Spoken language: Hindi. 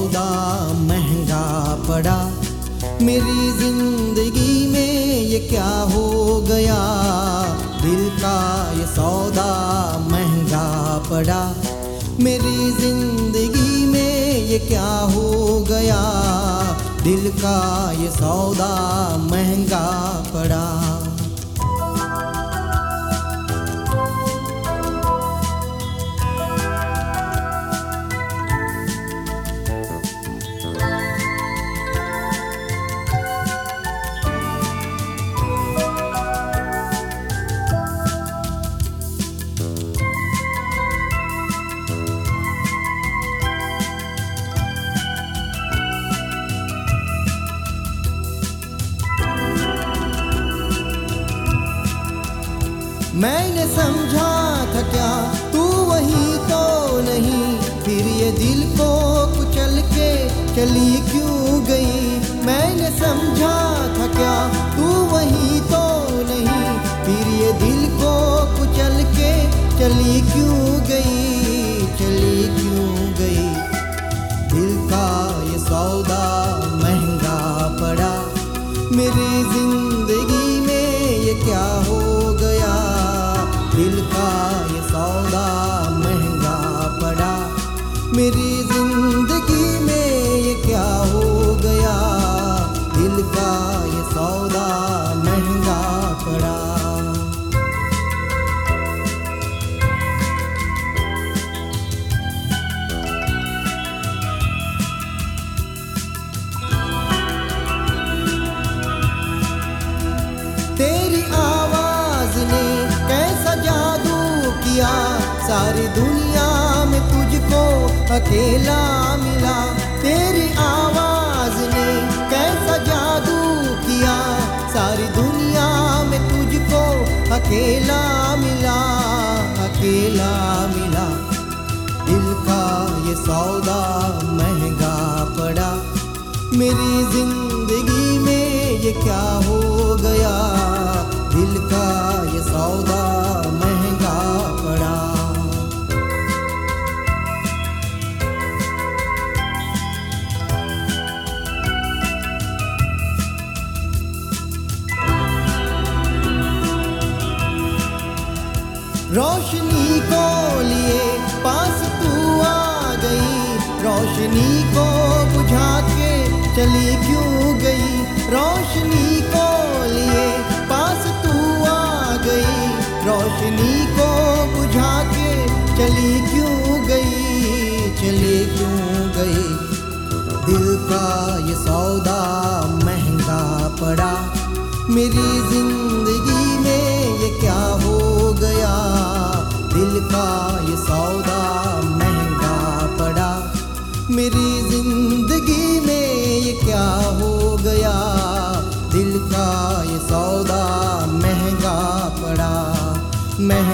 सौदा महंगा पड़ा। मेरी जिंदगी में ये क्या हो गया, दिल का ये सौदा महंगा पड़ा। मेरी जिंदगी में ये क्या हो गया, दिल का ये सौदा महंगा पड़ा। मैंने समझा था क्या तू वही तो नहीं, फिर ये दिल को कुचल के चली क्यों गई। मैंने समझा था क्या तू वही तो नहीं, फिर ये दिल को कुचल के चली क्यों गई, चली क्यों गई। दिल का ये सौदा महंगा पड़ा। मेरी जिंदगी में ये क्या हो गया, दिल का ये सौदा महंगा पड़ा। मेरी जिंदगी में ये क्या हो गया, दिल का ये सौदा महंगा पड़ा। तेरी आवाज ने कैसा जादू किया, सारी दुनिया में तुझको अकेला मिला। तेरी आवाज ने कैसा जादू किया, सारी दुनिया में तुझको अकेला मिला, अकेला मिला। दिल का ये सौदा महंगा पड़ा। मेरी जिंदगी में ये क्या हो गया, दिल का ये सौदा महंगा पड़ा। रोशनी को लिए पास तू आ गई, रोशनी को बुझा के चली क्यों गई। रोशनी को लिए पास तू आ गई, रोशनी को बुझा के चली क्यों गई, चली क्यों गई। दिल का ये सौदा महंगा पड़ा। मेरी जिंदगी में ये क्या हो गया, दिल का ये सौदा महंगा पड़ा। मेरी जिंदगी में ये क्या हो गया, दिल का ये सौदा महंगा पड़ा।